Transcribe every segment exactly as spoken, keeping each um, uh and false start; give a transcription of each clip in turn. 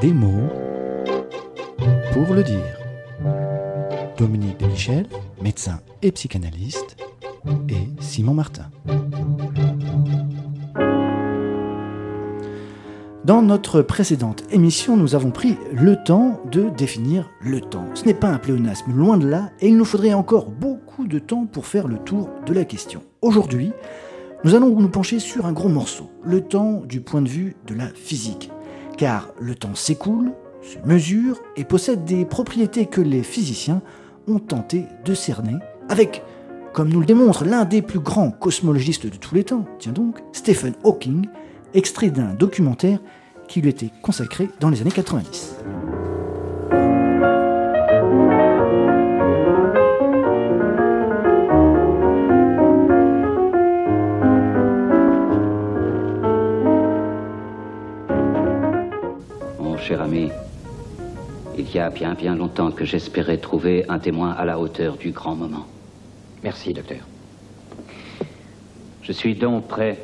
Des mots pour le dire. Dominique de Michel, médecin et psychanalyste, et Simon Martin. Dans notre précédente émission, nous avons pris le temps de définir le temps. Ce n'est pas un pléonasme, loin de là, et il nous faudrait encore beaucoup de temps pour faire le tour de la question. Aujourd'hui, nous allons nous pencher sur un gros morceau, le temps du point de vue de la physique. Car le temps s'écoule, se mesure et possède des propriétés que les physiciens ont tenté de cerner avec, comme nous le démontre l'un des plus grands cosmologistes de tous les temps, tiens donc, Stephen Hawking, extrait d'un documentaire qui lui était consacré dans les années quatre-vingt-dix. Mon cher ami, il y a bien bien longtemps que j'espérais trouver un témoin à la hauteur du grand moment. Merci, docteur. Je suis donc prêt...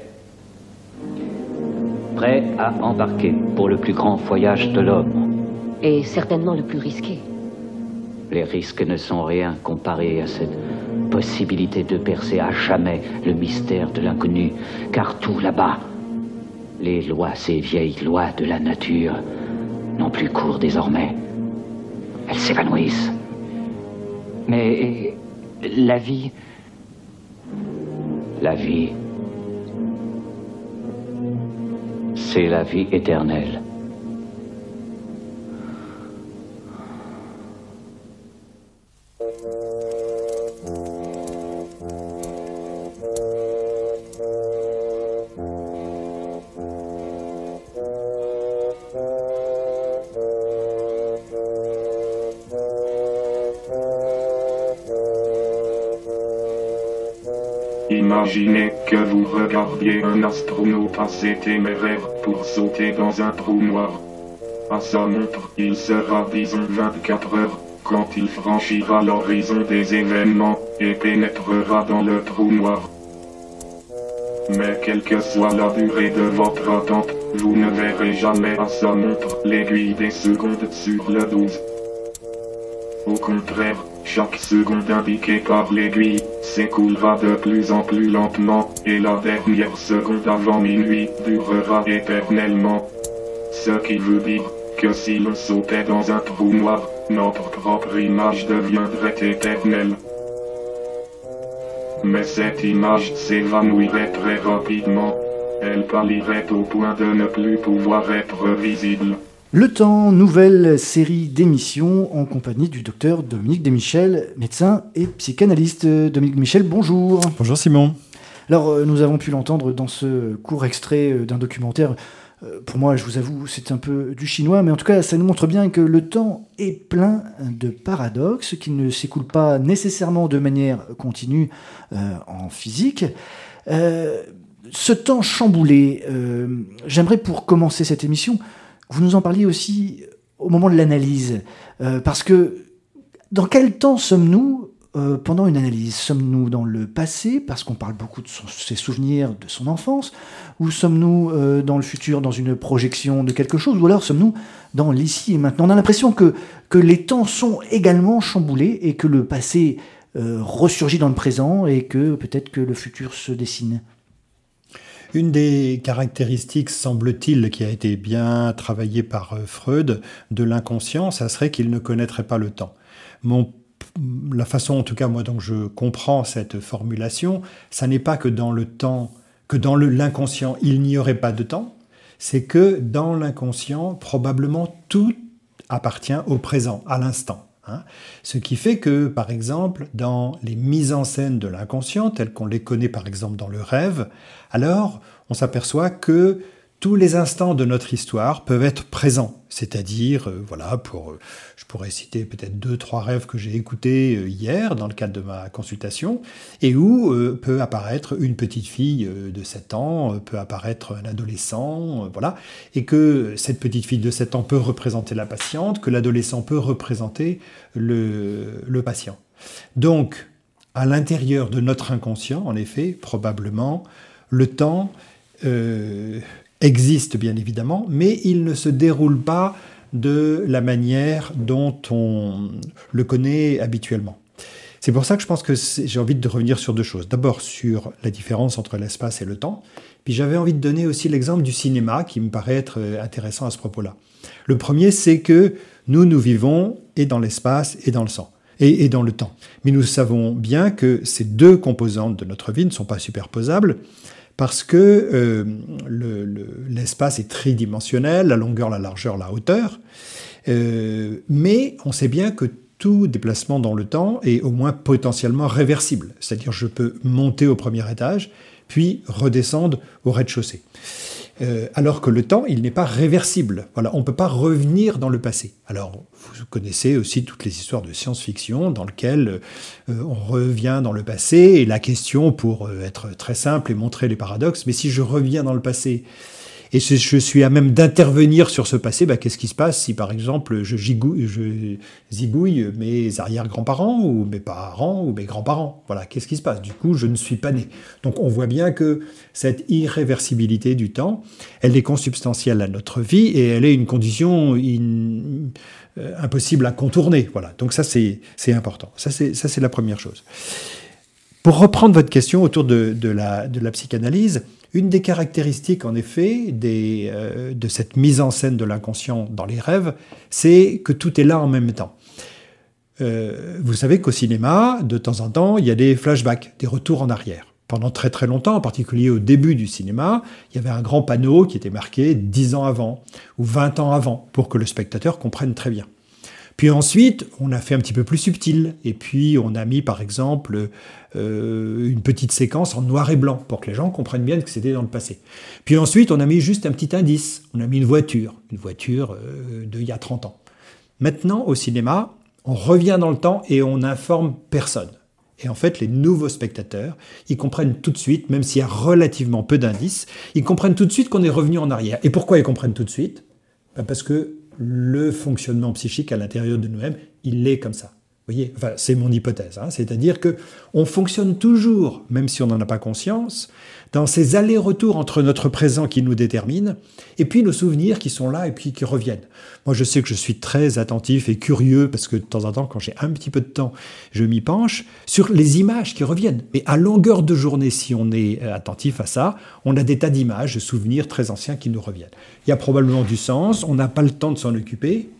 prêt à embarquer pour le plus grand voyage de l'homme. Et certainement le plus risqué. Les risques ne sont rien comparés à cette possibilité de percer à jamais le mystère de l'inconnu, car tout là-bas, les lois, ces vieilles lois de la nature, n'ont plus cours désormais. Elles s'évanouissent. Mais la vie... La vie... c'est la vie éternelle. Imaginez que vous regardiez un astronaute assez téméraire pour sauter dans un trou noir. À sa montre, il sera disons vingt-quatre heures quand il franchira l'horizon des événements et pénétrera dans le trou noir. Mais quelle que soit la durée de votre attente, vous ne verrez jamais à sa montre l'aiguille des secondes sur le douze. Au contraire, chaque seconde indiquée par l'aiguille s'écoulera de plus en plus lentement, et la dernière seconde avant minuit durera éternellement. Ce qui veut dire que si l'on sautait dans un trou noir, notre propre image deviendrait éternelle. Mais cette image s'évanouirait très rapidement. Elle pâlirait au point de ne plus pouvoir être visible. Le temps, nouvelle série d'émissions en compagnie du docteur Dominique de Michel, médecin et psychanalyste. Dominique de Michel, bonjour. Bonjour Simon. Alors, nous avons pu l'entendre dans ce court extrait d'un documentaire. Pour moi, je vous avoue, c'est un peu du chinois, mais en tout cas, ça nous montre bien que le temps est plein de paradoxes, qui ne s'écoule pas nécessairement de manière continue euh, en physique. Euh, ce temps chamboulé, euh, j'aimerais pour commencer cette émission... vous nous en parliez aussi au moment de l'analyse, euh, parce que dans quel temps sommes-nous euh, pendant une analyse ? Sommes-nous dans le passé, parce qu'on parle beaucoup de son, ses souvenirs de son enfance, ou sommes-nous euh, dans le futur, dans une projection de quelque chose, ou alors sommes-nous dans l'ici et maintenant ? On a l'impression que, que les temps sont également chamboulés et que le passé euh, ressurgit dans le présent et que peut-être que le futur se dessine. Une des caractéristiques, semble-t-il, qui a été bien travaillée par Freud de l'inconscient, ça serait qu'il ne connaîtrait pas le temps. Mon, la façon, en tout cas, moi, dont je comprends cette formulation, ça n'est pas que dans le temps, que dans le, l'inconscient, il n'y aurait pas de temps, c'est que dans l'inconscient, probablement tout appartient au présent, à l'instant. Hein. Ce qui fait que, par exemple, dans les mises en scène de l'inconscient, telles qu'on les connaît par exemple dans le rêve, alors on s'aperçoit que tous les instants de notre histoire peuvent être présents. C'est-à-dire, euh, voilà, pour, euh, je pourrais citer peut-être deux, trois rêves que j'ai écoutés euh, hier dans le cadre de ma consultation, et où euh, peut apparaître une petite fille euh, de sept ans, euh, peut apparaître un adolescent, euh, voilà, et que cette petite fille de sept ans peut représenter la patiente, que l'adolescent peut représenter le, le patient. Donc, à l'intérieur de notre inconscient, en effet, probablement, le temps... Euh, existe bien évidemment, mais il ne se déroule pas de la manière dont on le connaît habituellement. C'est pour ça que je pense que j'ai envie de revenir sur deux choses. D'abord sur la différence entre l'espace et le temps, puis j'avais envie de donner aussi l'exemple du cinéma qui me paraît être intéressant à ce propos-là. Le premier, c'est que nous, nous vivons et dans l'espace et dans le sang. Et, et dans le temps. Mais nous savons bien que ces deux composantes de notre vie ne sont pas superposables parce que euh, le, le, l'espace est tridimensionnel, la longueur, la largeur, la hauteur. Euh, mais on sait bien que tout déplacement dans le temps est au moins potentiellement réversible. C'est-à-dire je peux monter au premier étage, puis redescendre au rez-de-chaussée. Euh, alors que le temps, il n'est pas réversible. Voilà, on ne peut pas revenir dans le passé. Alors, vous connaissez aussi toutes les histoires de science-fiction dans lesquelles euh, on revient dans le passé, et la question, pour euh, être très simple et montrer les paradoxes, mais si je reviens dans le passé, et si je suis à même d'intervenir sur ce passé, bah, qu'est-ce qui se passe si, par exemple, je, gigouille, je zigouille mes arrière-grands-parents, ou mes parents, ou mes grands-parents? Voilà, qu'est-ce qui se passe? Du coup, je ne suis pas né. Donc, on voit bien que cette irréversibilité du temps, elle est consubstantielle à notre vie, et elle est une condition in, euh, impossible à contourner. Voilà, donc ça, c'est, c'est important. Ça c'est, ça, c'est la première chose. Pour reprendre votre question autour de, de, la, de la psychanalyse, une des caractéristiques, en effet, des, euh, de cette mise en scène de l'inconscient dans les rêves, c'est que tout est là en même temps. Euh, vous savez qu'au cinéma, de temps en temps, il y a des flashbacks, des retours en arrière. Pendant très très longtemps, en particulier au début du cinéma, il y avait un grand panneau qui était marqué dix ans avant ou vingt ans avant, pour que le spectateur comprenne très bien. Puis ensuite, on a fait un petit peu plus subtil, et puis on a mis par exemple euh, une petite séquence en noir et blanc, pour que les gens comprennent bien que c'était dans le passé. Puis ensuite, on a mis juste un petit indice, on a mis une voiture, une voiture euh, d'il y a trente ans. Maintenant, au cinéma, on revient dans le temps et on n'informe personne. Et en fait, les nouveaux spectateurs, ils comprennent tout de suite, même s'il y a relativement peu d'indices, ils comprennent tout de suite qu'on est revenu en arrière. Et pourquoi ils comprennent tout de suite? Ben parce que le fonctionnement psychique à l'intérieur de nous-mêmes, il est comme ça. Vous voyez, enfin, c'est mon hypothèse. Hein. C'est-à-dire qu'on fonctionne toujours, même si on n'en a pas conscience, dans ces allers-retours entre notre présent qui nous détermine, et puis nos souvenirs qui sont là et puis qui reviennent. Moi, je sais que je suis très attentif et curieux, parce que de temps en temps, quand j'ai un petit peu de temps, je m'y penche, sur les images qui reviennent. Et à longueur de journée, si on est attentif à ça, on a des tas d'images, de souvenirs très anciens qui nous reviennent. Il y a probablement du sens, on n'a pas le temps de s'en occuper,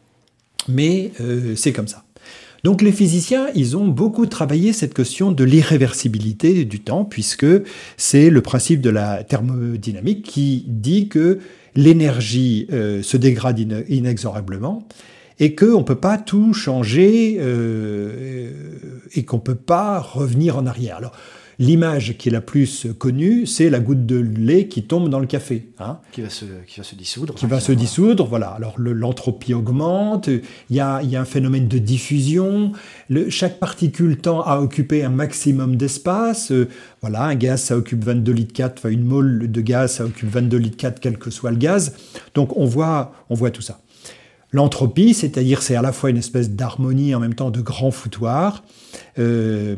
mais euh, c'est comme ça. Donc les physiciens, ils ont beaucoup travaillé cette question de l'irréversibilité du temps, puisque c'est le principe de la thermodynamique qui dit que l'énergie euh, se dégrade in- inexorablement et qu'on ne peut pas tout changer euh, et qu'on ne peut pas revenir en arrière. Alors, l'image qui est la plus connue, c'est la goutte de lait qui tombe dans le café. Hein, qui, va se, qui va se dissoudre. Qui va se dissoudre, voilà. Alors le, l'entropie augmente, il y a, il y a un phénomène de diffusion, le, chaque particule tend à occuper un maximum d'espace. Euh, voilà, un gaz, ça occupe vingt-deux litres quatre, enfin une mole de gaz, ça occupe vingt-deux litres quatre, quel que soit le gaz. Donc on voit, on voit tout ça. L'entropie, c'est-à-dire c'est à la fois une espèce d'harmonie, en même temps de grand foutoir. Euh,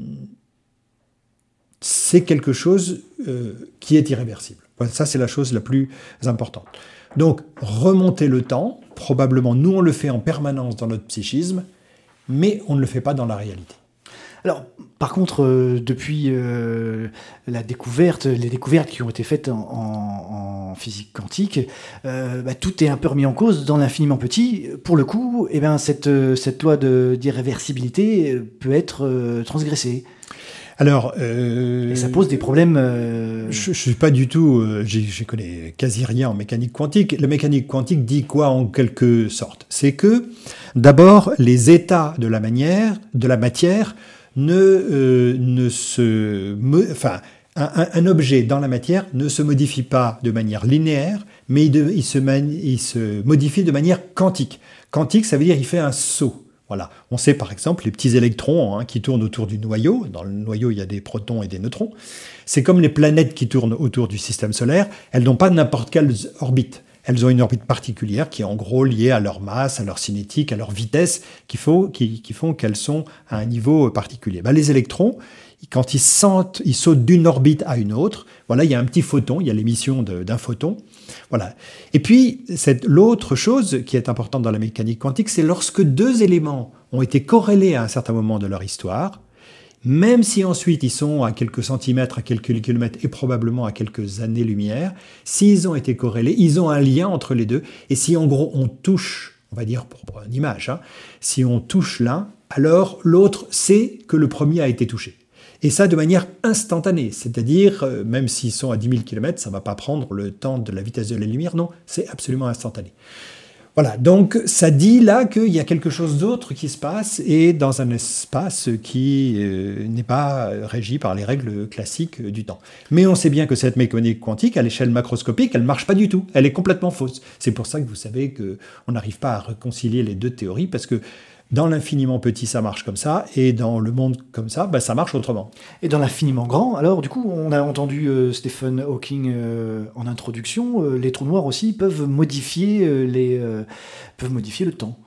c'est quelque chose euh, qui est irréversible. Ça, c'est la chose la plus importante. Donc, remonter le temps, probablement, nous, on le fait en permanence dans notre psychisme, mais on ne le fait pas dans la réalité. Alors, par contre, euh, depuis euh, la découverte, les découvertes qui ont été faites en, en, en physique quantique, euh, bah, tout est un peu remis en cause dans l'infiniment petit. Pour le coup, eh ben, cette, cette loi de, d'irréversibilité peut être euh, transgressée. Alors, euh, et ça pose des problèmes. Euh... Je, je suis pas du tout. Euh, je connais quasi rien en mécanique quantique. La mécanique quantique dit quoi en quelque sorte? C'est que d'abord les états de la manière, de la matière, ne euh, ne se, me, enfin, un, un objet dans la matière ne se modifie pas de manière linéaire, mais il, de, il, se, man, il se modifie de manière quantique. Quantique, ça veut dire il fait un saut. Voilà. On sait par exemple les petits électrons hein, qui tournent autour du noyau. Dans le noyau, il y a des protons et des neutrons. C'est comme les planètes qui tournent autour du système solaire. Elles n'ont pas n'importe quelle orbite. elles ont une orbite particulière qui est en gros liée à leur masse, à leur cinétique, à leur vitesse, qui, faut, qui, qui font qu'elles sont à un niveau particulier. Ben, les électrons, quand ils, sentent, ils sautent d'une orbite à une autre, voilà, il y a un petit photon, il y a l'émission de, d'un photon. Voilà. Et puis, cette, l'autre chose qui est importante dans la mécanique quantique, c'est lorsque deux éléments ont été corrélés à un certain moment de leur histoire, même si ensuite ils sont à quelques centimètres, à quelques kilomètres et probablement à quelques années-lumière, s'ils ont été corrélés, ils ont un lien entre les deux. Et si en gros on touche, on va dire pour, pour une image, hein, si on touche l'un, alors l'autre sait que le premier a été touché. Et ça de manière instantanée, c'est-à-dire euh, même s'ils sont à dix mille kilomètres, ça ne va pas prendre le temps de la vitesse de la lumière, non, c'est absolument instantané. Voilà, donc ça dit là qu'il y a quelque chose d'autre qui se passe et dans un espace qui euh, n'est pas régi par les règles classiques du temps. Mais on sait bien que cette mécanique quantique, à l'échelle macroscopique, elle ne marche pas du tout, elle est complètement fausse. C'est pour ça que vous savez qu'on n'arrive pas à réconcilier les deux théories, parce que dans l'infiniment petit, ça marche comme ça, et dans le monde comme ça, bah, ça marche autrement. Et dans l'infiniment grand, alors du coup, on a entendu euh, Stephen Hawking euh, en introduction, euh, les trous noirs aussi peuvent modifier, euh, les, euh, peuvent modifier le temps.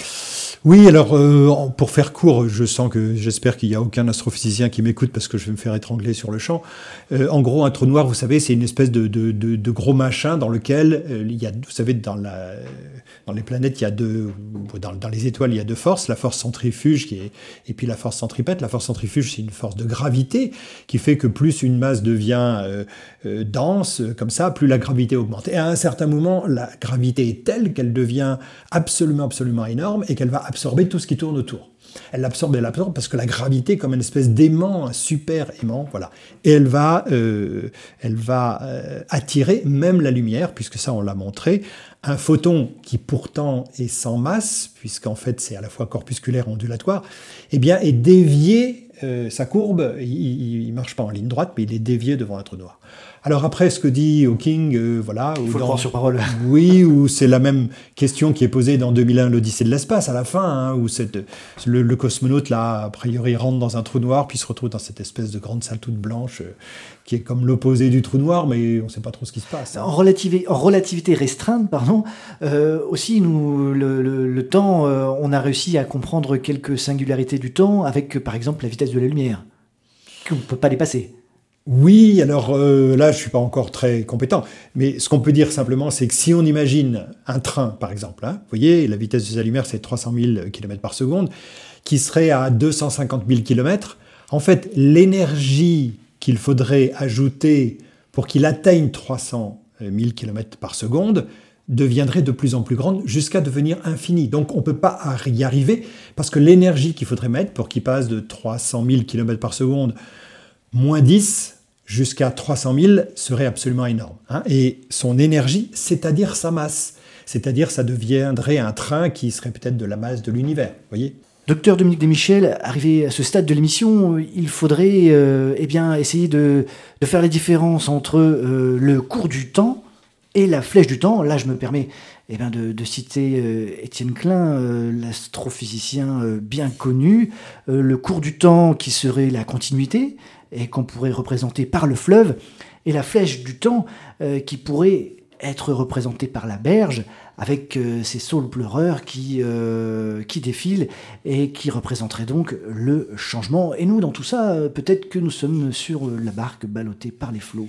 Oui, alors euh, pour faire court, je sens que j'espère qu'il n'y a aucun astrophysicien qui m'écoute parce que je vais me faire étrangler sur le champ. Euh, en gros, un trou noir, vous savez, c'est une espèce de, de, de, de gros machin dans lequel euh, il y a, vous savez, dans la, dans les planètes, il y a deux, dans, dans les étoiles, il y a deux forces, la force centrifuge qui est, et puis la force centripète. La force centrifuge, c'est une force de gravité qui fait que plus une masse devient euh, euh, dense, comme ça, plus la gravité augmente. Et à un certain moment, la gravité est telle qu'elle devient absolument, absolument énorme et qu'elle va absorber tout ce qui tourne autour. Elle l'absorbe, elle l'absorbe parce que la gravité est comme une espèce d'aimant, un super aimant, voilà. Et elle va, euh, elle va euh, attirer même la lumière, puisque ça on l'a montré. Un photon qui pourtant est sans masse, puisqu'en fait c'est à la fois corpusculaire et ondulatoire, eh bien est dévié, euh, sa courbe, il ne marche pas en ligne droite, mais il est dévié devant un trou noir. Alors après, ce que dit Hawking, euh, voilà... Il faut dans, le prendre sur parole. Oui, ou c'est la même question qui est posée dans deux mille un, l'Odyssée de l'espace, à la fin, hein, où cette, le, le cosmonaute, là, a priori, rentre dans un trou noir, puis se retrouve dans cette espèce de grande salle toute blanche, euh, qui est comme l'opposé du trou noir, mais on ne sait pas trop ce qui se passe. Hein. En, relativité, en relativité restreinte, pardon, euh, aussi, nous, le, le, le temps, euh, on a réussi à comprendre quelques singularités du temps avec, par exemple, la vitesse de la lumière, qu'on ne peut pas dépasser. Oui, alors euh, là, je suis pas encore très compétent, mais ce qu'on peut dire simplement, c'est que si on imagine un train, par exemple, hein, vous voyez, la vitesse de sa lumière, c'est trois cent mille kilomètres par seconde, qui serait à deux cent cinquante mille kilomètres, en fait, l'énergie qu'il faudrait ajouter pour qu'il atteigne trois cent mille kilomètres par seconde deviendrait de plus en plus grande jusqu'à devenir infinie. Donc on ne peut pas y arriver, parce que l'énergie qu'il faudrait mettre pour qu'il passe de trois cent mille kilomètres par seconde moins dix jusqu'à trois cent mille serait absolument énorme. Hein, et son énergie, c'est-à-dire sa masse, c'est-à-dire ça deviendrait un train qui serait peut-être de la masse de l'univers, voyez. Docteur Dominique Desmichel, arrivé à ce stade de l'émission, il faudrait euh, eh bien, essayer de, de faire les différences entre euh, le cours du temps et la flèche du temps. Là, je me permets eh bien, de, de citer euh, Étienne Klein, euh, l'astrophysicien euh, bien connu. Euh, le cours du temps qui serait la continuité, et qu'on pourrait représenter par le fleuve, et la flèche du temps euh, qui pourrait être représentée par la berge, avec euh, ces saules pleureurs qui, euh, qui défilent et qui représenteraient donc le changement. Et nous, dans tout ça, euh, peut-être que nous sommes sur la barque ballottée par les flots.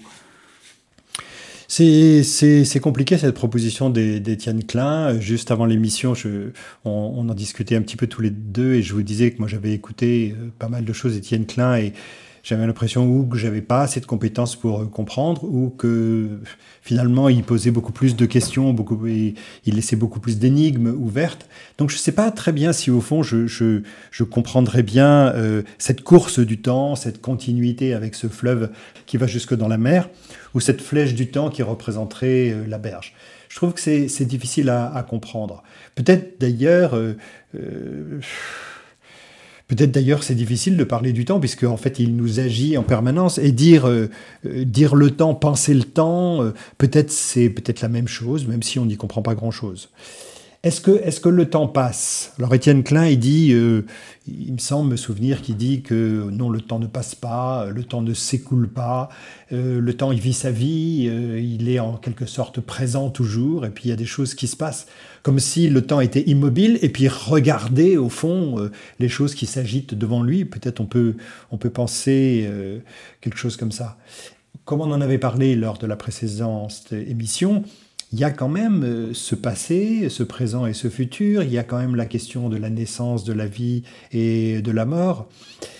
C'est, c'est, c'est compliqué cette proposition d'Étienne Klein. Juste avant l'émission, je, on, on en discutait un petit peu tous les deux et je vous disais que moi j'avais écouté pas mal de choses d'Étienne Klein et j'avais l'impression ou que j'avais pas assez de compétences pour comprendre, ou que finalement il posait beaucoup plus de questions, beaucoup, il laissait beaucoup plus d'énigmes ouvertes. Donc je sais pas très bien si au fond je, je, je comprendrais bien euh, cette course du temps, cette continuité avec ce fleuve qui va jusque dans la mer, ou cette flèche du temps qui représenterait euh, la berge. Je trouve que c'est, c'est difficile à, à comprendre. Peut-être d'ailleurs... Euh, euh, Peut-être d'ailleurs c'est difficile de parler du temps puisque en fait il nous agit en permanence et dire euh, dire le temps, penser le temps, euh, peut-être c'est peut-être la même chose même si on n'y comprend pas grand-chose. Est-ce que, est-ce que le temps passe? Alors Étienne Klein, il dit, euh, il me semble me souvenir qu'il dit que non, le temps ne passe pas, le temps ne s'écoule pas, euh, le temps il vit sa vie, euh, il est en quelque sorte présent toujours, et puis il y a des choses qui se passent, comme si le temps était immobile, et puis regardait au fond euh, les choses qui s'agitent devant lui. Peut-être on peut, on peut penser euh, quelque chose comme ça. Comme on en avait parlé lors de la précédente émission, il y a quand même ce passé, ce présent et ce futur. Il y a quand même la question de la naissance, de la vie et de la mort.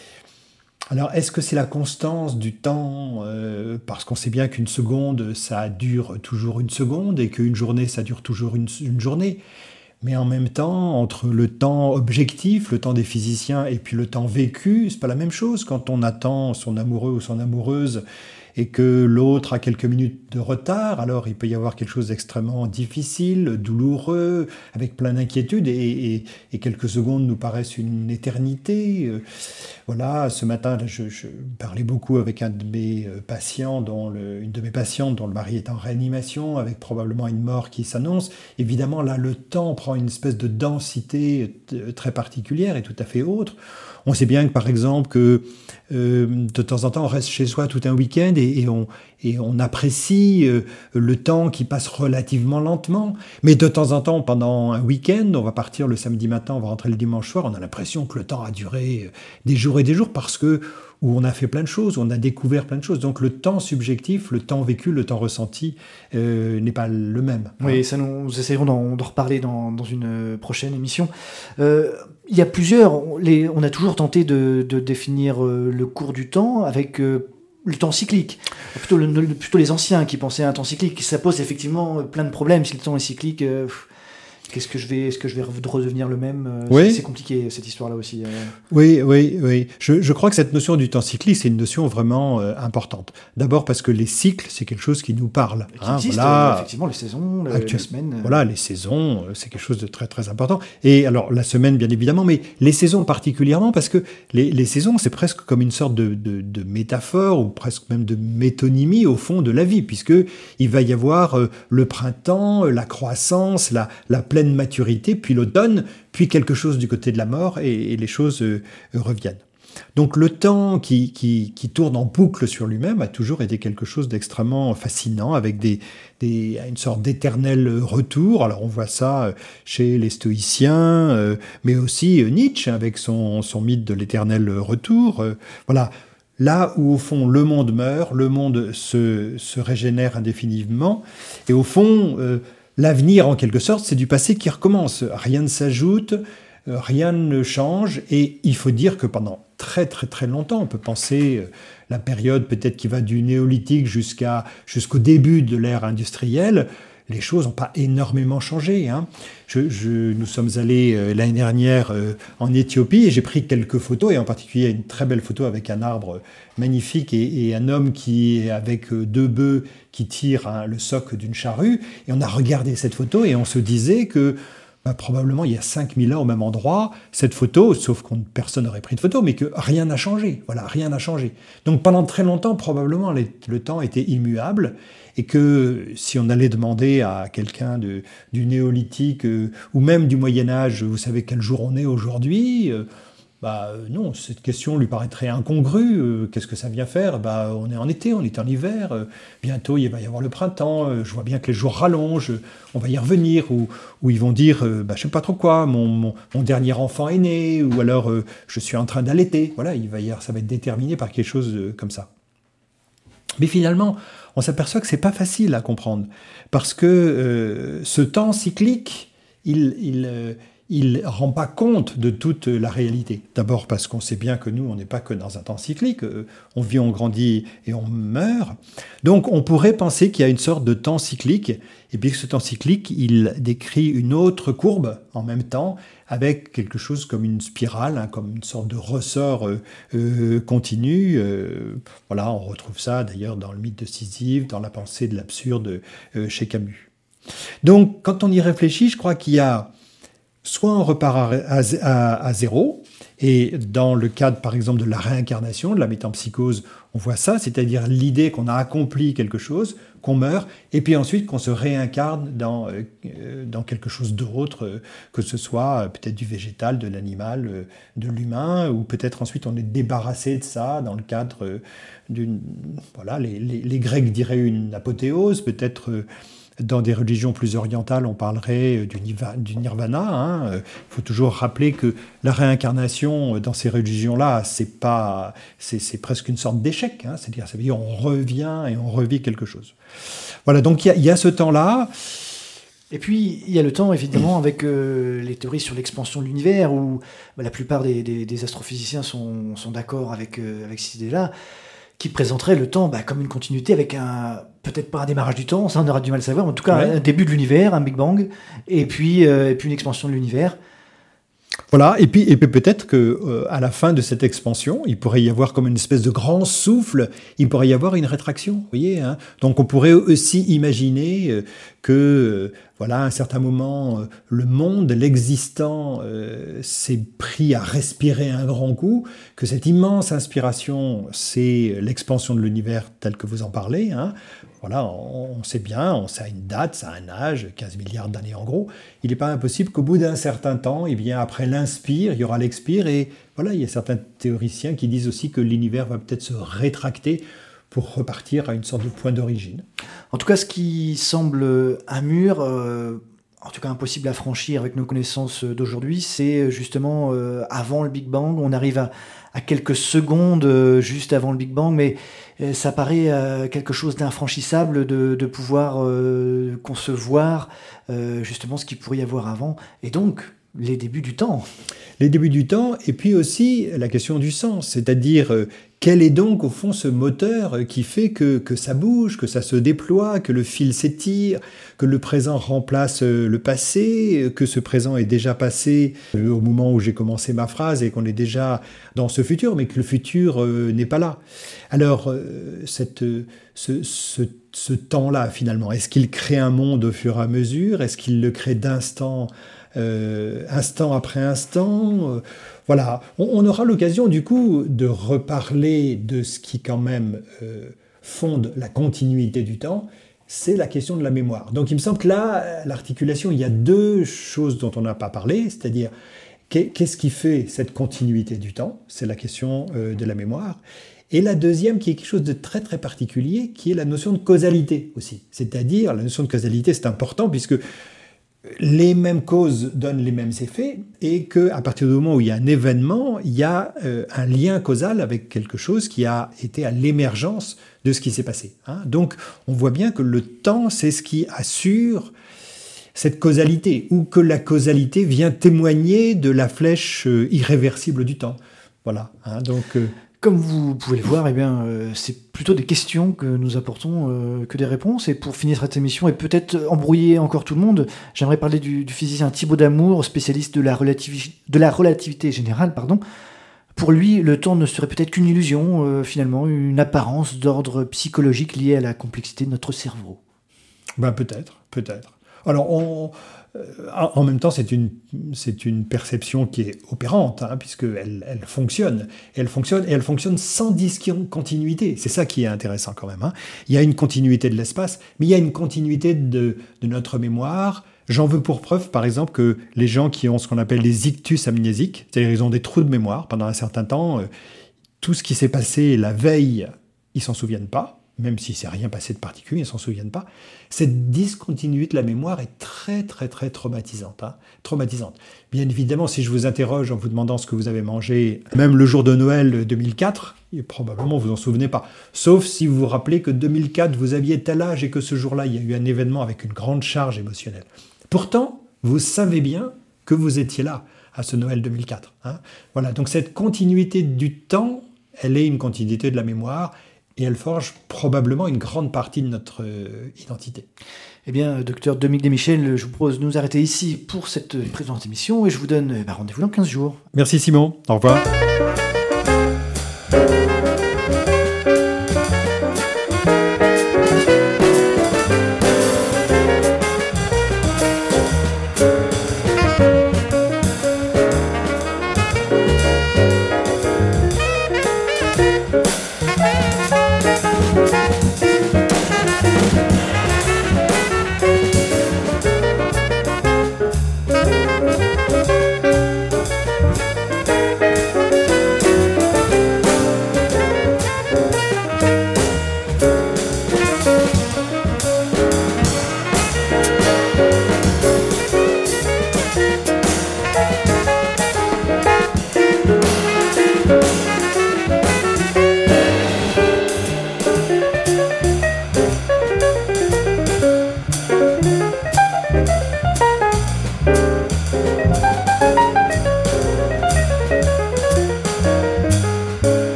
Alors, est-ce que c'est la constance du temps euh, parce qu'on sait bien qu'une seconde, ça dure toujours une seconde et qu'une journée, ça dure toujours une, une journée. Mais en même temps, entre le temps objectif, le temps des physiciens et puis le temps vécu, c'est pas la même chose. Quand on attend son amoureux ou son amoureuse et que l'autre a quelques minutes de retard, alors il peut y avoir quelque chose d'extrêmement difficile, douloureux, avec plein d'inquiétudes, et, et, et quelques secondes nous paraissent une éternité. Voilà, ce matin, je, je parlais beaucoup avec un de mes patients, dont le, une de mes patientes dont le mari est en réanimation, avec probablement une mort qui s'annonce. Évidemment, là, le temps prend une espèce de densité très particulière et tout à fait autre. On sait bien que, par exemple, que euh, de temps en temps, on reste chez soi tout un week-end et, et, on, et on apprécie euh, le temps qui passe relativement lentement. Mais de temps en temps, pendant un week-end, on va partir le samedi matin, on va rentrer le dimanche soir, on a l'impression que le temps a duré des jours et des jours parce que où on a fait plein de choses, où on a découvert plein de choses. Donc le temps subjectif, le temps vécu, le temps ressenti euh, n'est pas le même. Oui, ça nous, nous essayerons d'en, d'en reparler dans, dans une prochaine émission. Euh, il y a plusieurs, les, on a toujours tenté de, de définir euh, le cours du temps avec euh, le temps cyclique. Plutôt, le, le, plutôt les anciens qui pensaient à un temps cyclique. Ça pose effectivement plein de problèmes. Si le temps est cyclique, euh, pff, qu'est-ce que je vais, est-ce que je vais redevenir le même? Oui. c'est, c'est compliqué cette histoire-là aussi. Euh. Oui, oui, oui. Je, je crois que cette notion du temps cyclique, c'est une notion vraiment euh, importante. D'abord parce que les cycles, c'est quelque chose qui nous parle. Qui hein, existe, voilà. euh, effectivement, les saisons, le, Actuel... les semaines. Euh... Voilà, les saisons, euh, c'est quelque chose de très très important. Et alors la semaine, bien évidemment, mais les saisons particulièrement parce que les, les saisons, c'est presque comme une sorte de, de, de métaphore ou presque même de métonymie au fond de la vie, puisque il va y avoir euh, le printemps, la croissance, la, la pleine maturité, puis l'automne, puis quelque chose du côté de la mort, et, et les choses euh, reviennent. Donc le temps qui, qui, qui tourne en boucle sur lui-même a toujours été quelque chose d'extrêmement fascinant, avec des, des, une sorte d'éternel retour. Alors on voit ça chez les stoïciens, euh, mais aussi Nietzsche avec son, son mythe de l'éternel retour. Euh, voilà. Là où, au fond, le monde meurt, le monde se, se régénère indéfiniment, et au fond... Euh, L'avenir, en quelque sorte, c'est du passé qui recommence. Rien ne s'ajoute, rien ne change, et il faut dire que pendant très très très longtemps, on peut penser la période peut-être qui va du néolithique jusqu'à, jusqu'au début de l'ère industrielle, les choses n'ont pas énormément changé. Hein. Je, je, nous sommes allés euh, l'année dernière euh, en Éthiopie et j'ai pris quelques photos, et en particulier une très belle photo avec un arbre magnifique et, et un homme qui est avec euh, deux bœufs qui tirent hein, le soc d'une charrue. Et on a regardé cette photo et on se disait que bah, probablement il y a cinq mille ans au même endroit, cette photo, sauf que personne n'aurait pris de photo, mais que rien n'a changé. Voilà, rien n'a changé. Donc pendant très longtemps, probablement, les, le temps était immuable. Et que si on allait demander à quelqu'un de, du néolithique euh, ou même du Moyen-Âge, vous savez quel jour on est aujourd'hui, euh, bah non, cette question lui paraîtrait incongrue. Euh, qu'est-ce que ça vient faire? Bah on est en été, on est en hiver, euh, bientôt il va y avoir le printemps, euh, je vois bien que les jours rallongent, on va y revenir, ou, ou ils vont dire, euh, bah, je sais pas trop quoi, mon, mon, mon dernier enfant est né, ou alors euh, je suis en train d'allaiter. Voilà, il va y avoir, ça va être déterminé par quelque chose euh, comme ça. Mais finalement, on s'aperçoit que c'est pas facile à comprendre, parce que euh, ce temps cyclique, il il euh, il rend pas compte de toute la réalité. D'abord parce qu'on sait bien que nous, on n'est pas que dans un temps cyclique, euh, on vit, on grandit et on meurt. Donc on pourrait penser qu'il y a une sorte de temps cyclique, et puis que ce temps cyclique, il décrit une autre courbe en même temps, avec quelque chose comme une spirale, hein, comme une sorte de ressort euh, euh, continu. Euh, voilà, on retrouve ça d'ailleurs dans le mythe de Sisyphe, dans la pensée de l'absurde euh, chez Camus. Donc, quand on y réfléchit, je crois qu'il y a soit on repart à, à, à zéro, Et dans le cadre, par exemple, de la réincarnation, de la métempsychose, on voit ça, c'est-à-dire l'idée qu'on a accompli quelque chose, qu'on meurt, et puis ensuite qu'on se réincarne dans, euh, dans quelque chose d'autre, euh, que ce soit euh, peut-être du végétal, de l'animal, euh, de l'humain, ou peut-être ensuite on est débarrassé de ça dans le cadre euh, d'une... Voilà, les, les, les Grecs diraient une apothéose, peut-être... Euh, Dans des religions plus orientales, on parlerait du, du nirvana. Il hein. faut toujours rappeler que la réincarnation dans ces religions-là, c'est pas, c'est, c'est presque une sorte d'échec. Hein. C'est-à-dire, ça veut dire on revient et on revit quelque chose. Voilà, donc il y, y a ce temps-là. Et puis, il y a le temps, évidemment, avec euh, les théories sur l'expansion de l'univers, où bah, la plupart des, des, des astrophysiciens sont, sont d'accord avec, euh, avec cette idée-là, qui présenterait le temps bah, comme une continuité avec un, peut-être pas un démarrage du temps, ça on aura du mal à savoir, en tout cas ouais. un début de l'univers, un Big Bang, et puis, euh, et puis une expansion de l'univers. Voilà, et puis, et puis peut-être qu'à euh, la fin de cette expansion, il pourrait y avoir comme une espèce de grand souffle, il pourrait y avoir une rétraction, vous voyez hein. Donc on pourrait aussi imaginer euh, que, euh, voilà, à un certain moment, euh, le monde, l'existant, euh, s'est pris à respirer un grand coup, que cette immense inspiration, c'est l'expansion de l'univers tel que vous en parlez, hein. Voilà, on sait bien, on sait à une date, ça a un âge, quinze milliards d'années en gros. Il n'est pas impossible qu'au bout d'un certain temps, eh bien, après l'inspire, il y aura l'expire. Et voilà, il y a certains théoriciens qui disent aussi que l'univers va peut-être se rétracter pour repartir à une sorte de point d'origine. En tout cas, ce qui semble un mur, euh, en tout cas impossible à franchir avec nos connaissances d'aujourd'hui, c'est justement euh, avant le Big Bang. On arrive à, à quelques secondes euh, juste avant le Big Bang, mais euh, ça paraît euh, quelque chose d'infranchissable de, de pouvoir euh, concevoir euh, justement ce qu'il pourrait y avoir avant. Et donc, les débuts du temps. Les débuts du temps, et puis aussi la question du sens, c'est-à-dire euh, quel est donc au fond ce moteur qui fait que, que ça bouge, que ça se déploie, que le fil s'étire, que le présent remplace le passé, que ce présent est déjà passé euh, au moment où j'ai commencé ma phrase et qu'on est déjà dans ce futur, mais que le futur euh, n'est pas là. Alors, euh, cette, ce, ce, ce temps-là, finalement, est-ce qu'il crée un monde au fur et à mesure? Est-ce qu'il le crée d'instant Euh, instant après instant, euh, voilà. On, on aura l'occasion du coup de reparler de ce qui quand même euh, fonde la continuité du temps, c'est la question de la mémoire. Donc il me semble que là, l'articulation, il y a deux choses dont on n'a pas parlé, c'est-à-dire qu'est-ce qui fait cette continuité du temps, c'est la question euh, de la mémoire. Et la deuxième, qui est quelque chose de très très particulier, qui est la notion de causalité aussi. C'est-à-dire, la notion de causalité, c'est important puisque les mêmes causes donnent les mêmes effets et qu'à partir du moment où il y a un événement, il y a euh, un lien causal avec quelque chose qui a été à l'émergence de ce qui s'est passé. Hein. Donc on voit bien que le temps, c'est ce qui assure cette causalité, ou que la causalité vient témoigner de la flèche euh, irréversible du temps. Voilà. Hein. Donc... Euh, Comme vous pouvez le voir, eh bien, euh, c'est plutôt des questions que nous apportons euh, que des réponses. Et pour finir cette émission et peut-être embrouiller encore tout le monde, j'aimerais parler du, du physicien Thibaut Damour, spécialiste de la, relativi- de la relativité générale. Pardon. Pour lui, le temps ne serait peut-être qu'une illusion, euh, finalement, une apparence d'ordre psychologique liée à la complexité de notre cerveau. Ben peut-être, peut-être. Alors, on... En même temps, c'est une, c'est une perception qui est opérante, hein, puisqu'elle elle fonctionne. Et elle fonctionne, et elle fonctionne sans discontinuité. C'est ça qui est intéressant quand même. Hein. Il y a une continuité de l'espace, mais il y a une continuité de, de notre mémoire. J'en veux pour preuve, par exemple, que les gens qui ont ce qu'on appelle des ictus amnésiques, c'est-à-dire ils ont des trous de mémoire pendant un certain temps, euh, tout ce qui s'est passé la veille, ils s'en souviennent pas. Même si c'est rien passé de particulier, ils ne s'en souviennent pas. Cette discontinuité de la mémoire est très, très, très traumatisante. Hein, traumatisante. Bien évidemment, si je vous interroge en vous demandant ce que vous avez mangé, même le jour de Noël deux mille quatre, et probablement vous en souvenez pas. Sauf si vous vous rappelez que deux mille quatre, vous aviez tel âge et que ce jour-là, il y a eu un événement avec une grande charge émotionnelle. Pourtant, vous savez bien que vous étiez là à ce Noël deux mille quatre. Hein. Voilà, donc cette continuité du temps, elle est une continuité de la mémoire. Et elle forge probablement une grande partie de notre euh, identité. Eh bien, docteur Dominique Desmichel, je vous propose de nous arrêter ici pour cette présente émission et je vous donne eh ben, rendez-vous dans quinze jours. Merci Simon, au revoir.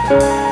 Thank you.